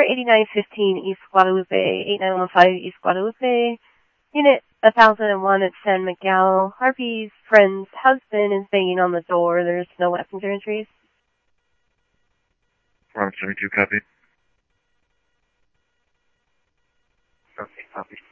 8915 East Guadalupe, 8915 East Guadalupe. Unit 1001 at San Miguel. Harvey's friend's husband is banging on the door. There's no weapons or injuries. 472, copy. Okay, copy.